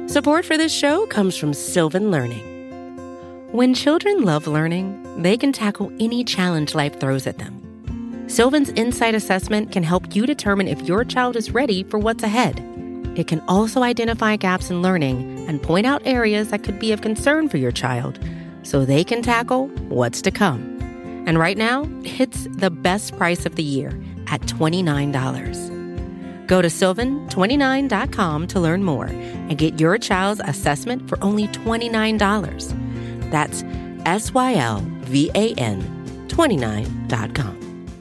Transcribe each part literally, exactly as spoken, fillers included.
Support for this show comes from Sylvan Learning. When children love learning, they can tackle any challenge life throws at them. Sylvan's Insight Assessment can help you determine if your child is ready for what's ahead. It can also identify gaps in learning and point out areas that could be of concern for your child so they can tackle what's to come. And right now, it's the best price of the year at twenty-nine dollars. Go to sylvan twenty-nine dot com to learn more and get your child's assessment for only twenty-nine dollars. That's S Y L V A N twenty-nine dot com.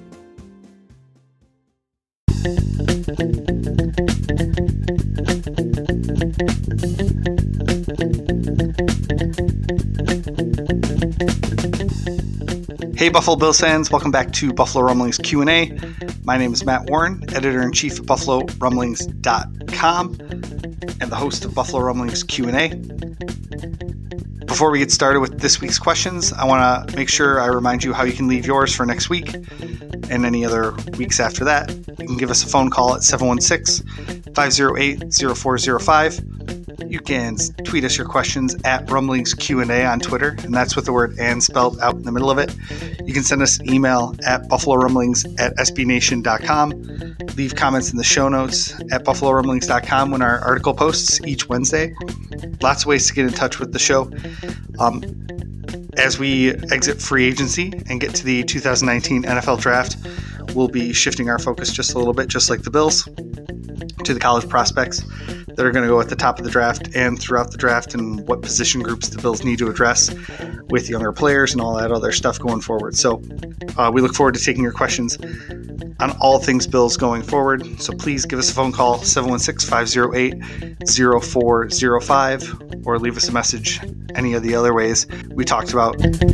Hey Buffalo Bills fans, welcome back to Buffalo Rumblings Q and A. My name is Matt Warren, editor-in-chief of Buffalo Rumblings dot com and the host of Buffalo Rumblings Q and A. Before we get started with this week's questions, I want to make sure I remind you how you can leave yours for next week and any other weeks after that. You can give us a phone call at seven one six, five oh eight, oh four oh five. You can tweet us your questions at Rumblings Q and A on Twitter, and that's with the word "and" spelled out in the middle of it. You can send us an email at buffalo rumblings at s b nation dot com. Leave comments in the show notes at buffalo rumblings dot com when our article posts each Wednesday. Lots of ways to get in touch with the show. Um, as we exit free agency and get to the two thousand nineteen N F L Draft, we'll be shifting our focus just a little bit, just like the Bills, to the college prospects that are going to go at the top of the draft and throughout the draft, and what position groups the Bills need to address with younger players and all that other stuff going forward. So uh, we look forward to taking your questions on all things Bills going forward. So please give us a phone call, seven one six, five oh eight, oh four oh five, or leave us a message any of the other ways we talked about.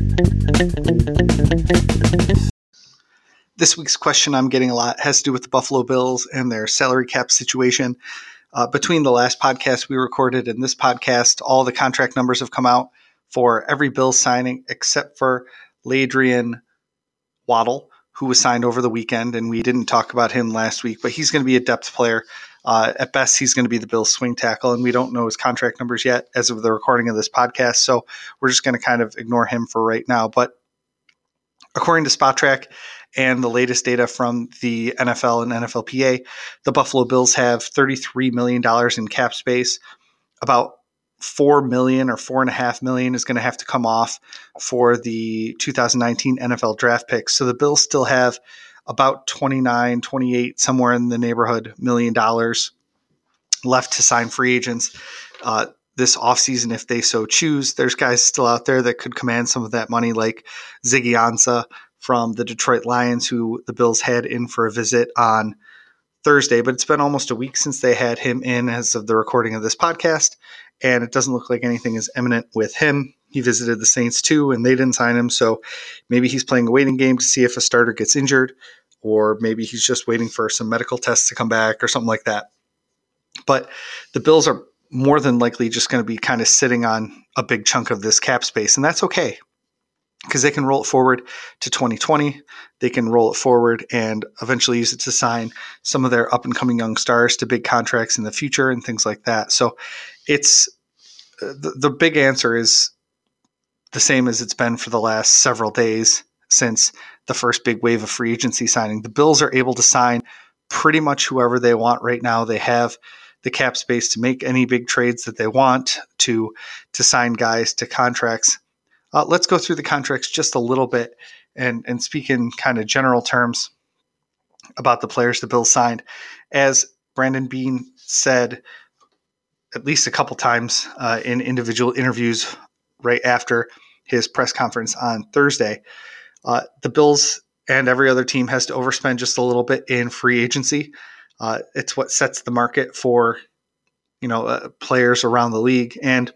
This week's question I'm getting a lot has to do with the Buffalo Bills and their salary cap situation. Uh, between the last podcast we recorded and this podcast, all the contract numbers have come out for every Bills signing except for Ladrian Waddle, who was signed over the weekend, and we didn't talk about him last week, but he's going to be a depth player. Uh, at best, he's going to be the Bills' swing tackle, and we don't know his contract numbers yet as of the recording of this podcast, so we're just going to kind of ignore him for right now. But according to SpotTrack and the latest data from the N F L and N F L P A, the Buffalo Bills have thirty-three million dollars in cap space. About four million dollars or four point five million dollars is going to have to come off for the two thousand nineteen N F L draft picks. So the Bills still have about twenty-nine, twenty-eight, somewhere in the neighborhood, million dollars left to sign free agents uh, this offseason if they so choose. There's guys still out there that could command some of that money, like Ziggy Ansah from the Detroit Lions, who the Bills had in for a visit on Thursday. But it's been almost a week since they had him in as of the recording of this podcast, and it doesn't look like anything is imminent with him. He visited the Saints too, and they didn't sign him, so maybe he's playing a waiting game to see if a starter gets injured, or maybe he's just waiting for some medical tests to come back or something like that. But the Bills are more than likely just going to be kind of sitting on a big chunk of this cap space, and that's okay, because they can roll it forward to twenty twenty. They can roll it forward and eventually use it to sign some of their up-and-coming young stars to big contracts in the future and things like that. So it's the, the big answer is the same as it's been for the last several days since the first big wave of free agency signing. The Bills are able to sign pretty much whoever they want right now. They have the cap space to make any big trades that they want, to to sign guys to contracts. Uh, let's go through the contracts just a little bit and, and speak in kind of general terms about the players the Bills signed. As Brandon Beane said at least a couple times uh, in individual interviews right after his press conference on Thursday, uh, the Bills and every other team has to overspend just a little bit in free agency. Uh, it's what sets the market for, you know, uh, players around the league. And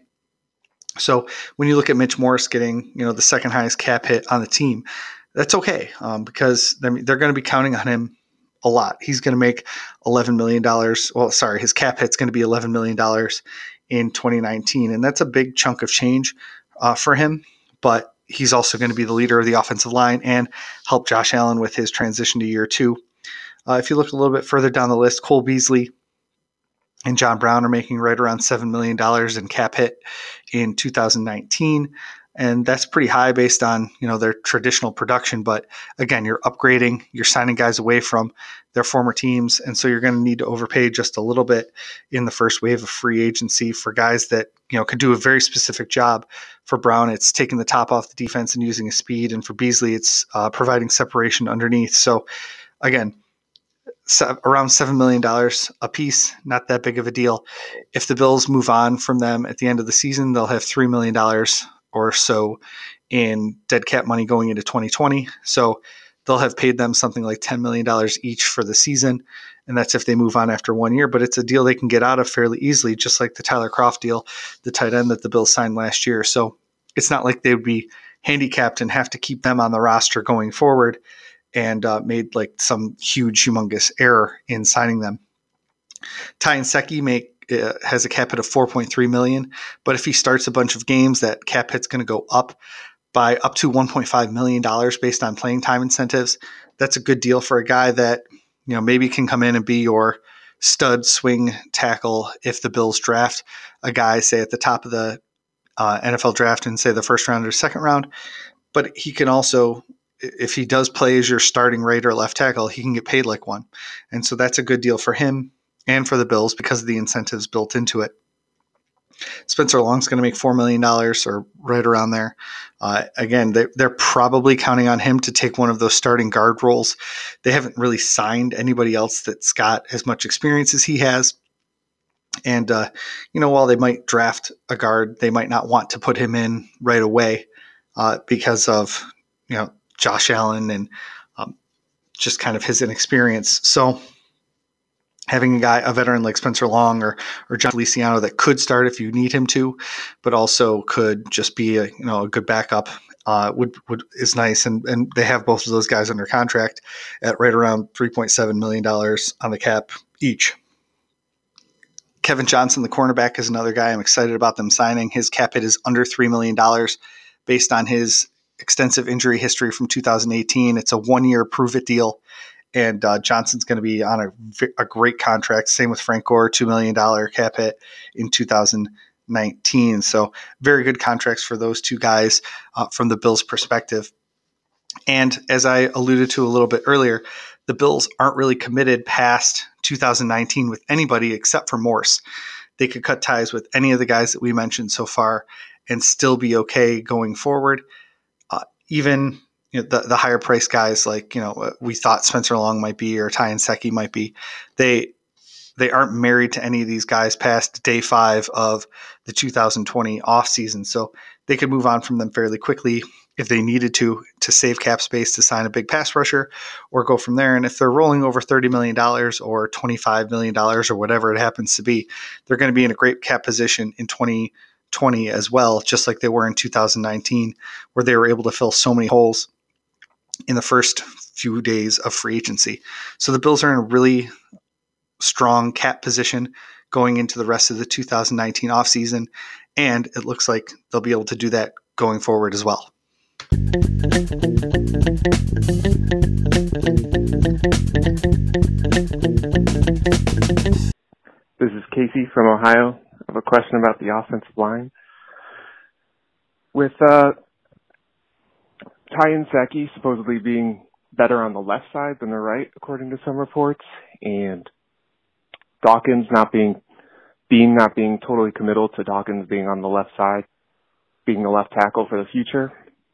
so when you look at Mitch Morse getting, you know, the second highest cap hit on the team, that's okay um, because they're, they're going to be counting on him a lot. He's going to make eleven million dollars. Well, sorry, his cap hit's going to be eleven million dollars in twenty nineteen. And that's a big chunk of change uh, for him. But he's also going to be the leader of the offensive line and help Josh Allen with his transition to year two. Uh, if you look a little bit further down the list, Cole Beasley and John Brown are making right around seven million dollars in cap hit in two thousand nineteen. And that's pretty high based on, you know, their traditional production. But again, you're upgrading, you're signing guys away from their former teams. And so you're going to need to overpay just a little bit in the first wave of free agency for guys that, you know, could do a very specific job. For Brown, it's taking the top off the defense and using his speed. And for Beasley, it's uh, providing separation underneath. So again, around seven million dollars a piece, not that big of a deal. If the Bills move on from them at the end of the season, they'll have three million dollars or so in dead cap money going into twenty twenty. So they'll have paid them something like ten million dollars each for the season. And that's if they move on after one year. But it's a deal they can get out of fairly easily, just like the Tyler Kroft deal, the tight end that the Bills signed last year. So it's not like they would be handicapped and have to keep them on the roster going forward and uh, made like some huge, humongous error in signing them. Ty Nsekhe make uh, has a cap hit of four point three million dollars, but if he starts a bunch of games, that cap hit's going to go up by up to one point five million dollars based on playing time incentives. That's a good deal for a guy that, you know, maybe can come in and be your stud swing tackle if the Bills draft a guy, say at the top of the uh, N F L draft and say the first round or second round. But he can also, if he does play as your starting right or left tackle, he can get paid like one. And so that's a good deal for him and for the Bills because of the incentives built into it. Spencer Long's going to make four million dollars or right around there. Uh, again, they, they're probably counting on him to take one of those starting guard roles. They haven't really signed anybody else that's got as much experience as he has. And, uh, you know, while they might draft a guard, they might not want to put him in right away uh, because of, you know, Josh Allen and um, just kind of his inexperience. So having a guy, a veteran like Spencer Long or or John Feliciano that could start if you need him to, but also could just be a you know a good backup uh, would would is nice. And and they have both of those guys under contract at right around three point seven million dollars on the cap each. Kevin Johnson, the cornerback, is another guy I'm excited about them signing. His cap hit is under three million dollars based on his extensive injury history from two thousand eighteen. It's a one-year prove-it deal, and uh, Johnson's going to be on a, a great contract. Same with Frank Gore, two million dollars cap hit in two thousand nineteen. So very good contracts for those two guys uh, from the Bills' perspective. And as I alluded to a little bit earlier, the Bills aren't really committed past two thousand nineteen with anybody except for Morse. They could cut ties with any of the guys that we mentioned so far and still be okay going forward. Uh, even you know, the, the higher price guys like, you know, we thought Spencer Long might be or Ty Nsekhe might be, they they aren't married to any of these guys past day five of the two thousand twenty offseason. So they could move on from them fairly quickly if they needed to, to save cap space to sign a big pass rusher or go from there. And if they're rolling over thirty million dollars or twenty-five million dollars or whatever it happens to be, they're going to be in a great cap position in twenty twenty as well, just like they were in two thousand nineteen, where they were able to fill so many holes in the first few days of free agency. So the Bills are in a really strong cap position going into the rest of the two thousand nineteen offseason, and it looks like they'll be able to do that going forward as well. This is Casey from Ohio. I have a question about the offensive line. With uh, Ty Nsekhe supposedly being better on the left side than the right, according to some reports, and Dawkins not being Bean not being totally committal to Dawkins being on the left side, being the left tackle for the future.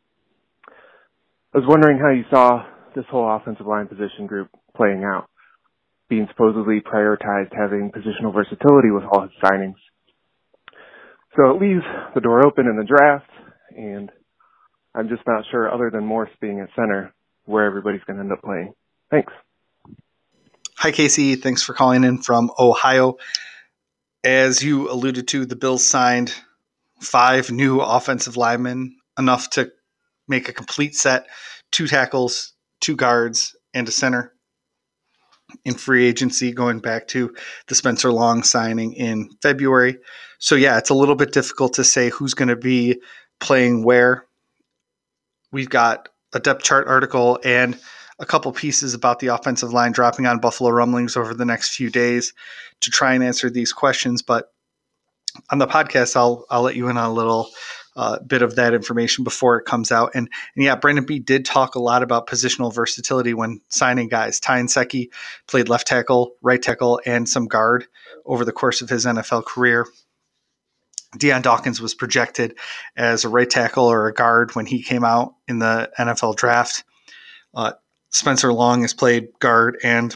I was wondering how you saw this whole offensive line position group playing out, being supposedly prioritized having positional versatility with all his signings. So it leaves the door open in the draft, and I'm just not sure, other than Morse being at center, where everybody's going to end up playing. Thanks. Hi, Casey. Thanks for calling in from Ohio. As you alluded to, the Bills signed five new offensive linemen, enough to make a complete set, two tackles, two guards, and a center in free agency, going back to the Spencer Long signing in February. So yeah, it's a little bit difficult to say who's going to be playing where. We've got a depth chart article and a couple pieces about the offensive line dropping on Buffalo Rumblings over the next few days to try and answer these questions. But on the podcast, I'll I'll let you in on a little uh, bit of that information before it comes out. And, and yeah, Brandon Beane did talk a lot about positional versatility when signing guys. Ty Nsekhe played left tackle, right tackle, and some guard over the course of his N F L career. Dion Dawkins was projected as a right tackle or a guard when he came out in the N F L draft. Uh, Spencer Long has played guard and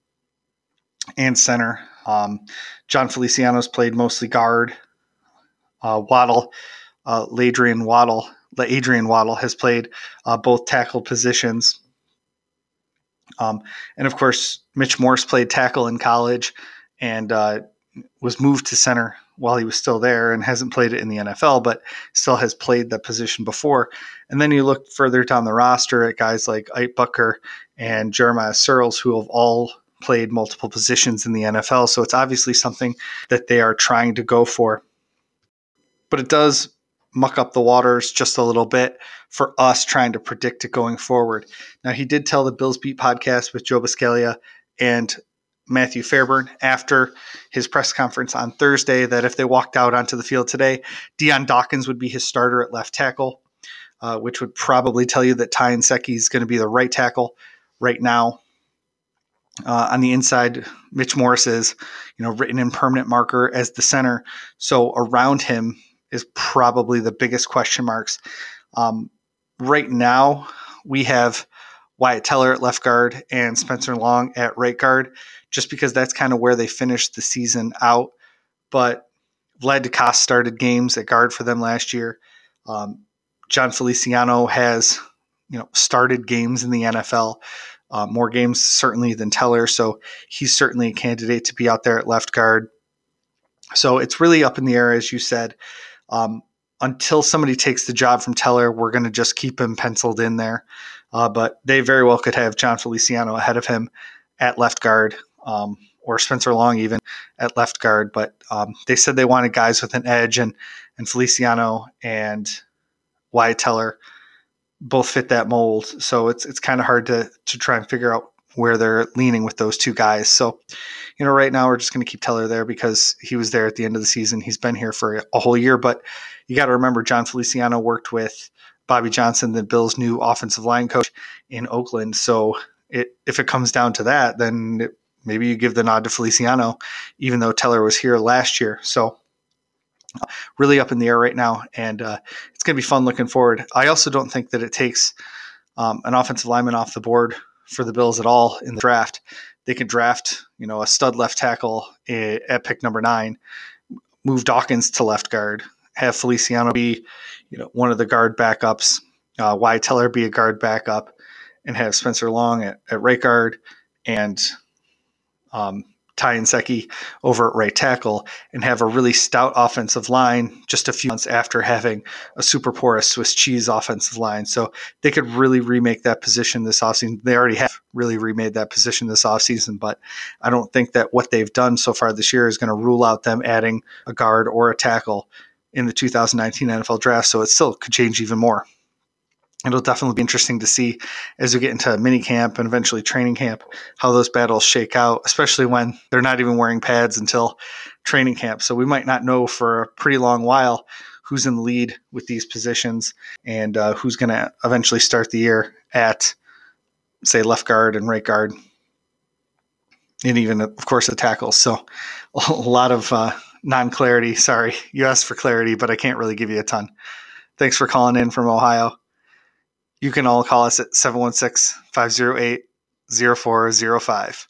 and center. Um, John Feliciano's played mostly guard. Uh, Waddle, uh, Ladrian Waddle, Adrian Waddle has played uh, both tackle positions. Um, and of course, Mitch Morse played tackle in college and uh, was moved to center while he was still there and hasn't played it in the N F L, but still has played that position before. And then you look further down the roster at guys like Ike Bucker and Jeremiah Searles, who have all played multiple positions in the N F L. So it's obviously something that they are trying to go for. But it does muck up the waters just a little bit for us trying to predict it going forward. Now, he did tell the Bills Beat podcast with Joe Buscaglia and Matthew Fairburn after his press conference on Thursday that if they walked out onto the field today, Dion Dawkins would be his starter at left tackle, uh, which would probably tell you that Ty Nsekhe is going to be the right tackle right now. Uh, on the inside, Mitch Morse is, you know, written in permanent marker as the center. So around him is probably the biggest question marks. Um, right now, we have Wyatt Teller at left guard and Spencer Long at right guard, just because that's kind of where they finished the season out. But Vlad Ducasse started games at guard for them last year. Um, John Feliciano has, you know, started games in the N F L, uh, more games certainly than Teller. So he's certainly a candidate to be out there at left guard. So it's really up in the air, as you said. Um, until somebody takes the job from Teller, we're going to just keep him penciled in there. Uh, but they very well could have John Feliciano ahead of him at left guard, um, or Spencer Long even at left guard. But um, they said they wanted guys with an edge, and and Feliciano and Wyatt Teller both fit that mold. So it's it's kind of hard to to try and figure out where they're leaning with those two guys. So, you know, right now we're just going to keep Teller there because he was there at the end of the season. He's been here for a whole year, but you got to remember John Feliciano worked with Bobby Johnson, the Bills' new offensive line coach in Oakland. So it, if it comes down to that, then it, maybe you give the nod to Feliciano, even though Teller was here last year. So really up in the air right now, and uh, it's going to be fun looking forward. I also don't think that it takes um, an offensive lineman off the board for the Bills at all in the draft. They can draft, you know, a stud left tackle at pick number nine, move Dawkins to left guard, have Feliciano be, you know, one of the guard backups, uh, Wyatt Teller be a guard backup, and have Spencer Long at, at right guard and um, Ty Nsekhe over at right tackle, and have a really stout offensive line just a few months after having a super porous Swiss cheese offensive line. So they could really remake that position this offseason. They already have really remade that position this offseason, but I don't think that what they've done so far this year is going to rule out them adding a guard or a tackle in the two thousand nineteen N F L draft. So it still could change even more. It'll definitely be interesting to see as we get into mini camp and eventually training camp how those battles shake out, especially when they're not even wearing pads until training camp. So we might not know for a pretty long while who's in the lead with these positions and uh, who's going to eventually start the year at, say, left guard and right guard, and even, of course, the tackles. So a lot of uh, non-clarity. Sorry, you asked for clarity, but I can't really give you a ton. Thanks for calling in from Ohio. You can all call us at seven one six, five oh eight, oh four oh five.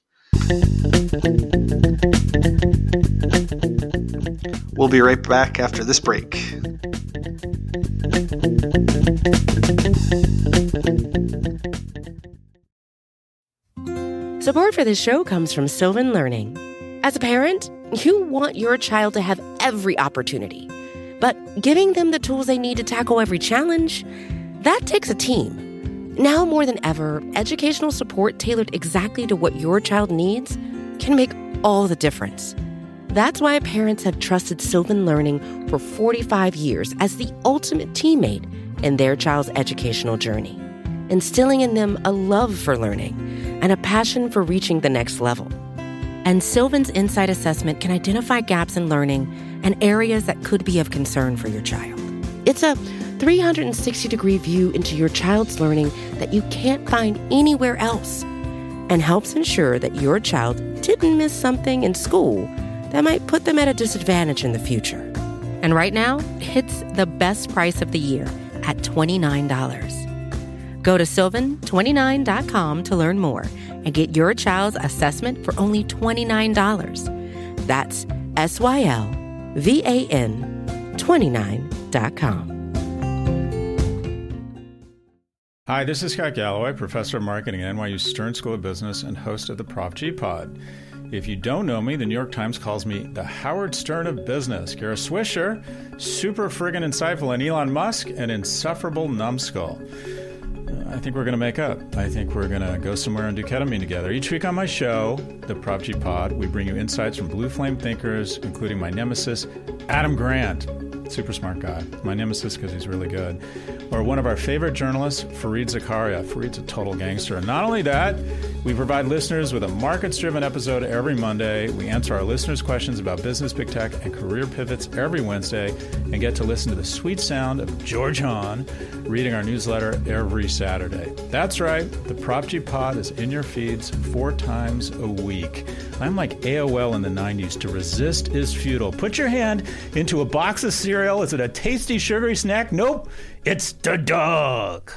We'll be right back after this break. Support for this show comes from Sylvan Learning. As a parent, you want your child to have every opportunity, but giving them the tools they need to tackle every challenge, that takes a team. Now more than ever, educational support tailored exactly to what your child needs can make all the difference. That's why parents have trusted Sylvan Learning for forty-five years as the ultimate teammate in their child's educational journey. instilling in them a love for learning and a passion for reaching the next level. And Sylvan's Insight Assessment can identify gaps in learning and areas that could be of concern for your child. It's a three hundred sixty degree view into your child's learning that you can't find anywhere else, and helps ensure that your child didn't miss something in school that might put them at a disadvantage in the future. And right now, it's the best price of the year at twenty-nine dollars. Go to sylvan twenty-nine dot com to learn more and get your child's assessment for only twenty-nine dollars. That's S Y L V A N twenty-nine dot com. Hi, this is Scott Galloway, professor of marketing at N Y U Stern School of Business and host of the Prof G Pod. If you don't know me, the New York Times calls me the Howard Stern of business. Kara Swisher, super friggin' insightful, and Elon Musk, an insufferable numbskull. Uh, I think we're going to make up. I think we're going to go somewhere and do ketamine together. Each week on my show, the Prof G Pod, we bring you insights from blue flame thinkers, including my nemesis, Adam Grant. Super smart guy. My nemesis because he's really good. Or one of our favorite journalists, Fareed Zakaria. Fareed's a total gangster. And not only that, we provide listeners with a markets-driven episode every Monday. We answer our listeners' questions about business, big tech, and career pivots every Wednesday, and get to listen to the sweet sound of George Hahn reading our newsletter every Saturday. That's right. The Prop G Pod is in your feeds four times a week. I'm like A O L in the nineties. To resist is futile. Put your hand into a box of cereal. Is it a tasty, sugary snack? Nope. It's the dog.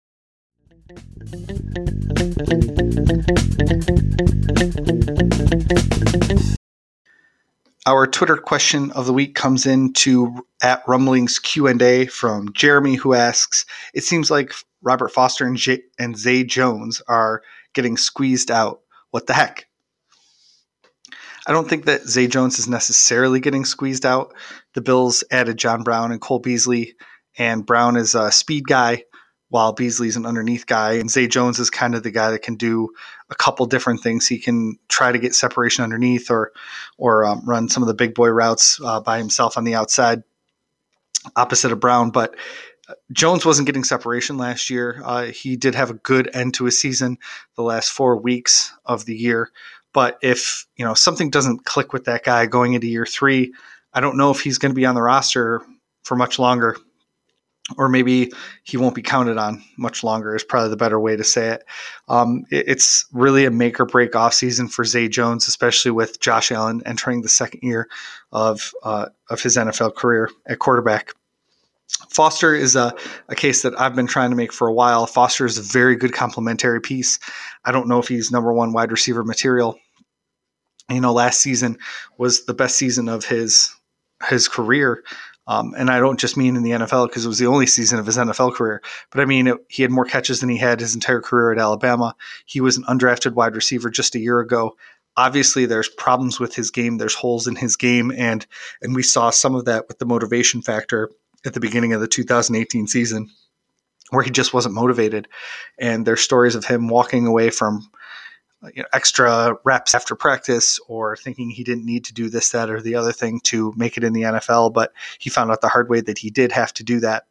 Our Twitter question of the week comes in to at Rumblings Q and A from Jeremy, who asks, it seems like Robert Foster and, J- and Zay Jones are getting squeezed out. What the heck? I don't think that Zay Jones is necessarily getting squeezed out. The Bills added John Brown and Cole Beasley, and Brown is a speed guy while Beasley's an underneath guy. And Zay Jones is kind of the guy that can do a couple different things. He can try to get separation underneath or or um, run some of the big boy routes uh, by himself on the outside, opposite of Brown. But Jones wasn't getting separation last year. Uh, he did have a good end to his season the last four weeks of the year. But if, you know, something doesn't click with that guy going into year three, I don't know if he's going to be on the roster for much longer, or maybe he won't be counted on much longer is probably the better way to say it. Um, it it's really a make or break offseason for Zay Jones, especially with Josh Allen entering the second year of uh, of his N F L career at quarterback. Foster is a, a case that I've been trying to make for a while. Foster is a very good complementary piece. I don't know if he's number one wide receiver material. You know, last season was the best season of his his career. Um, and I don't just mean in the N F L because it was the only season of his N F L career. But I mean, it, he had more catches than he had his entire career at Alabama. He was an undrafted wide receiver just a year ago. Obviously, there's problems with his game. There's holes in his game. And and we saw some of that with the motivation factor at the beginning of the two thousand eighteen season, where he just wasn't motivated. And there's stories of him walking away from you know, extra reps after practice or thinking he didn't need to do this, that, or the other thing to make it in the N F L. But he found out the hard way that he did have to do that.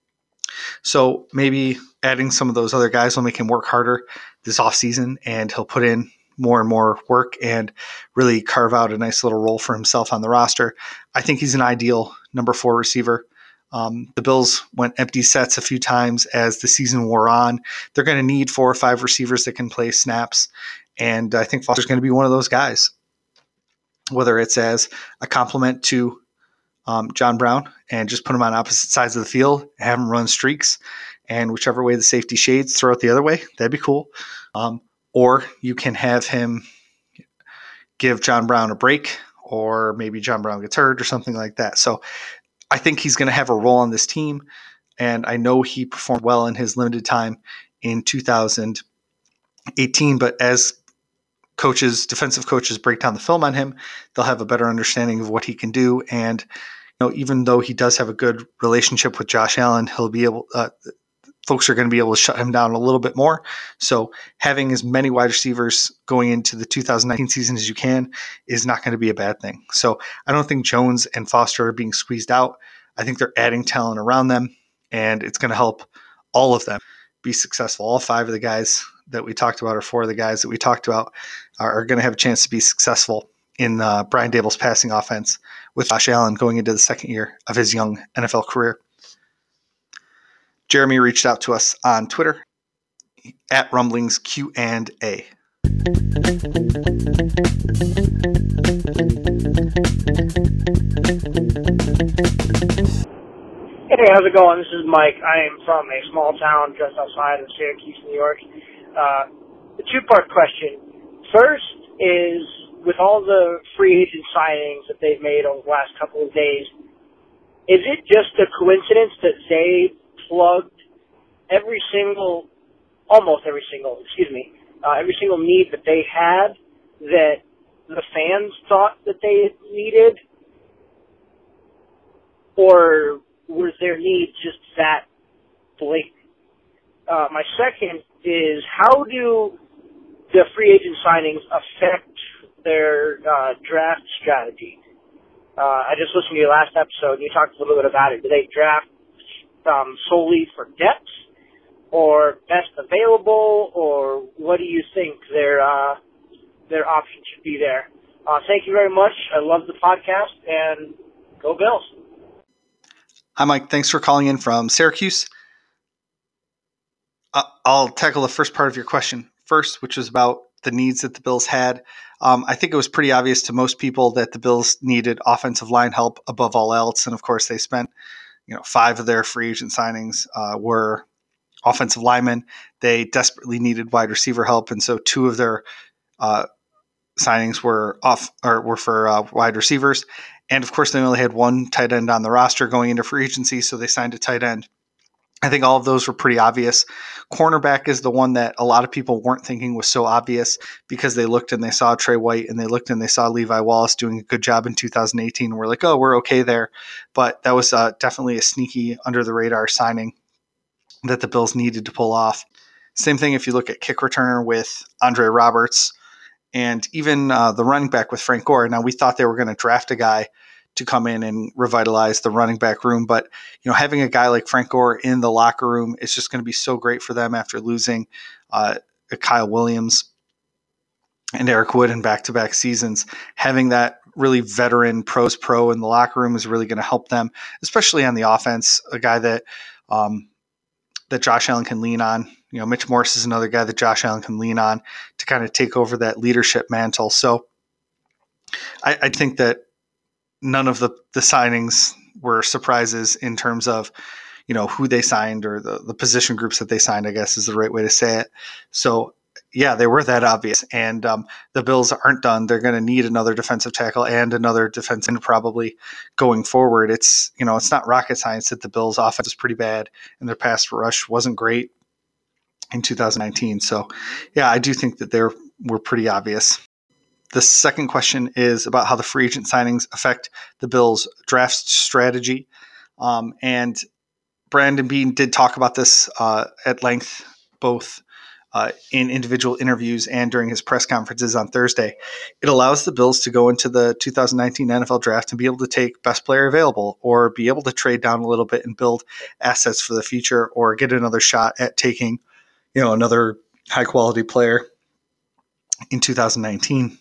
So maybe adding some of those other guys will make him work harder this offseason, and he'll put in more and more work and really carve out a nice little role for himself on the roster. I think he's an ideal number four receiver. Um, the Bills went empty sets a few times as the season wore on. They're going to need four or five receivers that can play snaps, and I think Foster's going to be one of those guys, whether it's as a compliment to um, John Brown and just put him on opposite sides of the field, have him run streaks, and whichever way the safety shades, throw it the other way. That'd be cool. Um, or you can have him give John Brown a break, or maybe John Brown gets hurt or something like that. So I think he's going to have a role on this team, and I know he performed well in his limited time in two thousand eighteen, but as coaches, defensive coaches break down the film on him, they'll have a better understanding of what he can do. And you know, even though he does have a good relationship with Josh Allen, he'll be able uh, folks are going to be able to shut him down a little bit more. So having as many wide receivers going into the two thousand nineteen season as you can is not going to be a bad thing. So I don't think Jones and Foster are being squeezed out. I think they're adding talent around them, and it's going to help all of them be successful. All five of the guys that we talked about, or four of the guys that we talked about, are, are going to have a chance to be successful in uh, Brian Daboll's passing offense with Josh Allen going into the second year of his young N F L career. Jeremy reached out to us on Twitter at Rumblings Q and A. Hey, how's it going? This is Mike. I am from a small town just outside of Syracuse, New York. Uh, a two-part question. First is, with all the free agent signings that they've made over the last couple of days, is it just a coincidence that they plugged every single, almost every single, excuse me, uh, every single need that they had that the fans thought that they needed? Or was their need just that blatant? Uh, my second is, how do the free agent signings affect their uh, draft strategy? Uh, I just listened to your last episode, and you talked a little bit about it. Do they draft um, solely for depth, or best available, or what do you think their uh, their option should be there? Uh, thank you very much. I love the podcast, and go Bills. Hi, Mike. Thanks for calling in from Syracuse. Uh, I'll tackle the first part of your question first, which was about the needs that the Bills had. Um, I think it was pretty obvious to most people that the Bills needed offensive line help above all else. And of course, they spent, you know, five of their free agent signings uh, were offensive linemen. They desperately needed wide receiver help, and so two of their uh, signings were off or were for uh, wide receivers. And of course, they only had one tight end on the roster going into free agency, so they signed a tight end. I think all of those were pretty obvious. Cornerback is the one that a lot of people weren't thinking was so obvious, because they looked and they saw Trey White, and they looked and they saw Levi Wallace doing a good job in two thousand eighteen. And we're like, oh, we're okay there. But that was uh, definitely a sneaky, under-the-radar signing that the Bills needed to pull off. Same thing if you look at kick returner with Andre Roberts, and even uh, the running back with Frank Gore. Now, we thought they were going to draft a guy to come in and revitalize the running back room, but you know, having a guy like Frank Gore in the locker room is just going to be so great for them after losing uh, Kyle Williams and Eric Wood in back-to-back seasons. Having that really veteran pros pro in the locker room is really going to help them, especially on the offense. A guy that um, that Josh Allen can lean on. You know, Mitch Morse is another guy that Josh Allen can lean on to kind of take over that leadership mantle. So I, I think that none of the, the signings were surprises in terms of, you know, who they signed or the, the position groups that they signed, I guess is the right way to say it. So yeah, they were that obvious. And um, the Bills aren't done. They're going to need another defensive tackle and another defensive end probably going forward. It's, you know, it's not rocket science that the Bills offense is pretty bad and their pass rush wasn't great in two thousand nineteen. So yeah, I do think that they were pretty obvious. The second question is about how the free agent signings affect the Bills' draft strategy. Um, and Brandon Beane did talk about this uh, at length, both uh, in individual interviews and during his press conferences on Thursday. It allows the Bills to go into the two thousand nineteen N F L draft and be able to take best player available, or be able to trade down a little bit and build assets for the future, or get another shot at taking, you know, another high quality player in two thousand nineteen.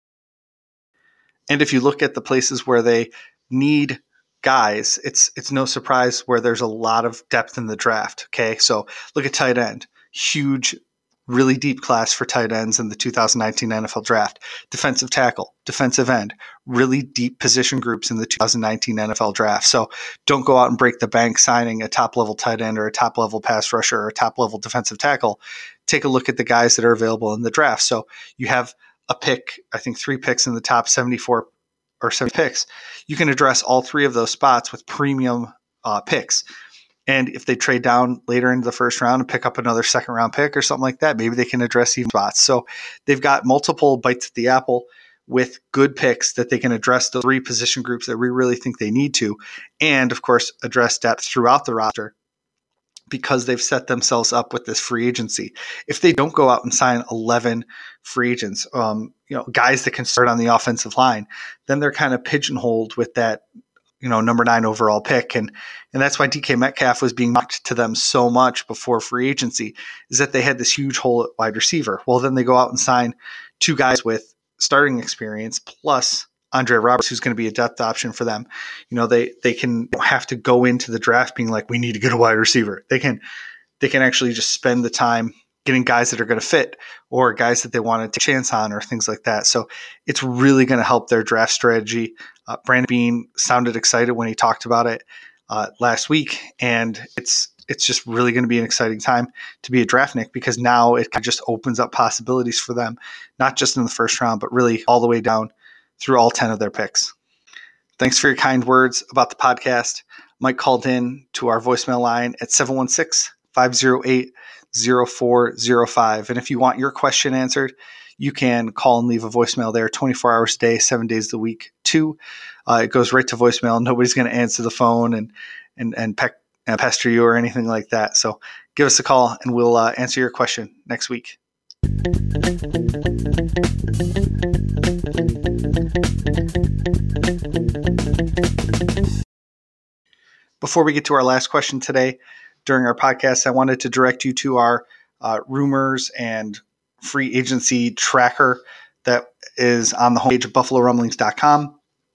And if you look at the places where they need guys, it's it's no surprise where there's a lot of depth in the draft. Okay, so look at tight end. Huge, really deep class for tight ends in the two thousand nineteen N F L draft. Defensive tackle, defensive end, really deep position groups in the two thousand nineteen N F L draft. So don't go out and break the bank signing a top-level tight end or a top-level pass rusher or a top-level defensive tackle. Take a look at the guys that are available in the draft. So you have a pick, I think three picks in the top seventy-four or seventy picks. You can address all three of those spots with premium uh, picks. And if they trade down later into the first round and pick up another second round pick or something like that, maybe they can address even spots. So they've got multiple bites at the apple with good picks that they can address the three position groups that we really think they need to. And of course, address depth throughout the roster, because they've set themselves up with this free agency. If they don't go out and sign eleven free agents, um, you know, guys that can start on the offensive line, then they're kind of pigeonholed with that you know, number nine overall pick. And, and that's why D K Metcalf was being mocked to them so much before free agency, is that they had this huge hole at wide receiver. Well, then they go out and sign two guys with starting experience plus Andre Roberts, who's going to be a depth option for them. You know, they, they can don't have to go into the draft being like, we need to get a wide receiver. They can, they can actually just spend the time getting guys that are going to fit or guys that they want to take a chance on or things like that. So it's really going to help their draft strategy. Uh, Brandon Beane sounded excited when he talked about it uh, last week, and it's it's just really going to be an exciting time to be a draftnik, because now it just opens up possibilities for them, not just in the first round, but really all the way down through all ten of their picks. Thanks for your kind words about the podcast. Mike called in to our voicemail line at seven one six, five oh eight, oh four oh five. And if you want your question answered, you can call and leave a voicemail there twenty-four hours a day, seven days a week too. Uh, it goes right to voicemail. Nobody's going to answer the phone and and and, peck, and pester you or anything like that. So give us a call and we'll uh, answer your question next week. Before we get to our last question today during our podcast, I wanted to direct you to our uh, rumors and free agency tracker that is on the homepage of buffalo rumblings dot com.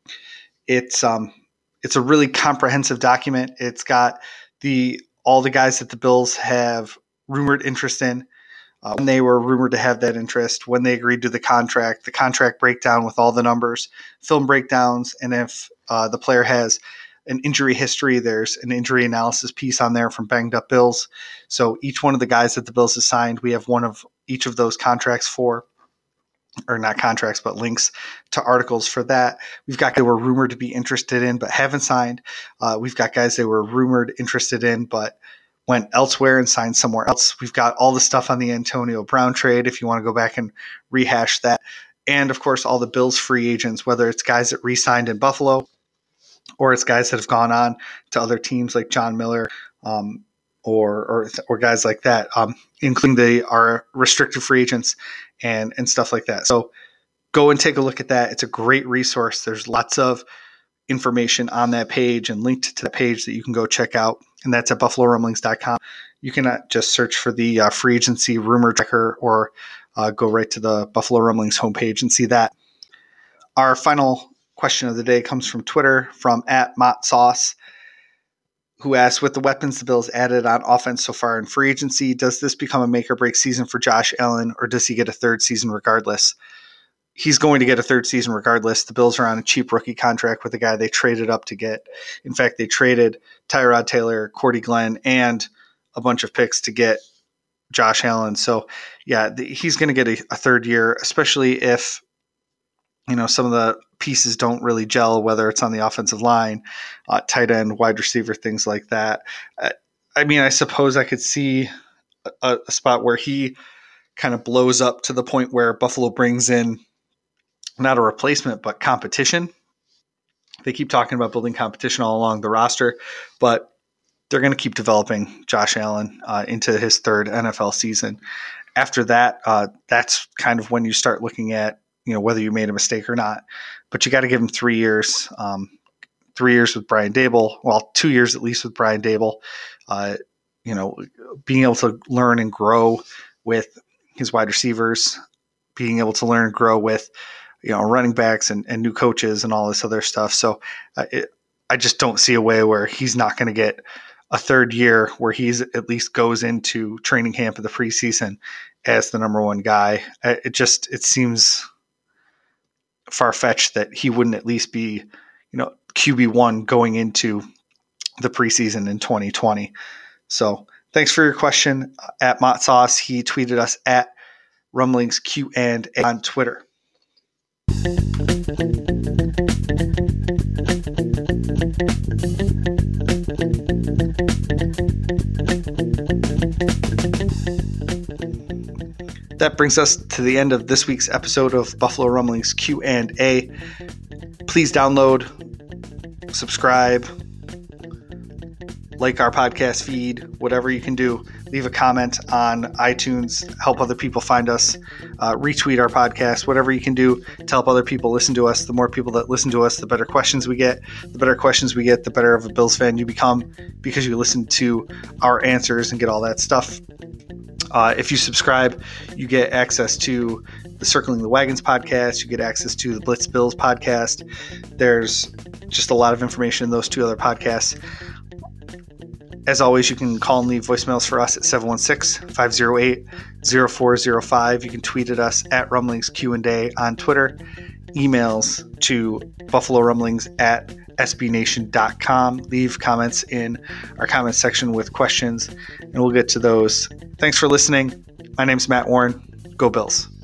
It's um it's a really comprehensive document. It's got the all the guys that the Bills have rumored interest in, uh, when they were rumored to have that interest, when they agreed to the contract, the contract breakdown with all the numbers, film breakdowns, and if uh, the player has an injury history, there's an injury analysis piece on there from Banged Up Bills. So each one of the guys that the Bills have signed, we have one of each of those contracts for, or not contracts, but links to articles for that. We've got guys that were rumored to be interested in but haven't signed. Uh, we've got guys that were rumored interested in but went elsewhere and signed somewhere else. We've got all the stuff on the Antonio Brown trade if you want to go back and rehash that. And, of course, all the Bills free agents, whether it's guys that re-signed in Buffalo or it's guys that have gone on to other teams like John Miller, um, or, or or guys like that, um, including the our restricted free agents and and stuff like that. So go and take a look at that. It's a great resource. There's lots of information on that page and linked to the page that you can go check out, and that's at buffalo rumblings dot com. You can uh, just search for the uh, free agency rumor tracker or uh, go right to the Buffalo Rumblings homepage and see that. Our final question of the day comes from Twitter from at Mott Sauce, who asks, with the weapons the Bills added on offense so far in free agency, does this become a make or break season for Josh Allen, or does he get a third season regardless? He's going to get a third season regardless. The Bills are on a cheap rookie contract with a guy they traded up to get. In fact, they traded Tyrod Taylor, Cordy Glenn, and a bunch of picks to get Josh Allen. So, yeah, the, he's going to get a, a third year, especially if, you know, some of the pieces don't really gel, whether it's on the offensive line, uh, tight end, wide receiver, things like that. Uh, I mean, I suppose I could see a, a spot where he kind of blows up to the point where Buffalo brings in not a replacement, but competition. They keep talking about building competition all along the roster, but they're going to keep developing Josh Allen uh, into his third N F L season. After that, uh, that's kind of when you start looking at, you know, whether you made a mistake or not. But you got to give him three years, um, three years with Brian Daboll, well, two years at least with Brian Daboll, uh, you know, being able to learn and grow with his wide receivers, being able to learn and grow with, you know, running backs and, and new coaches and all this other stuff. So uh, it, I just don't see a way where he's not going to get a third year where he's at least goes into training camp in the preseason as the number one guy. It just, it seems far-fetched that he wouldn't at least be, you know, Q B one going into the preseason in twenty twenty. So thanks for your question at Mott Sauce. He tweeted us at Rumblings Q and A on Twitter. That brings us to the end of this week's episode of Buffalo Rumblings Q and A. Please download, subscribe, like our podcast feed, whatever you can do. leave a comment on iTunes, help other people find us, uh, retweet our podcast, whatever you can do to help other people listen to us. The more people that listen to us, the better questions we get. The better questions we get, the better of a Bills fan you become because you listen to our answers and get all that stuff. Uh, if you subscribe, you get access to the Circling the Wagons podcast. You get access to the Blitz Bills podcast. There's just a lot of information in those two other podcasts. As always, you can call and leave voicemails for us at seven one six, five oh eight, oh four oh five. You can tweet at us at Rumblings Q and A on Twitter. Emails to Buffalo Rumblings at S B nation dot com. Leave comments in our comments section with questions, and we'll get to those. Thanks for listening. My name's Matt Warren. Go Bills.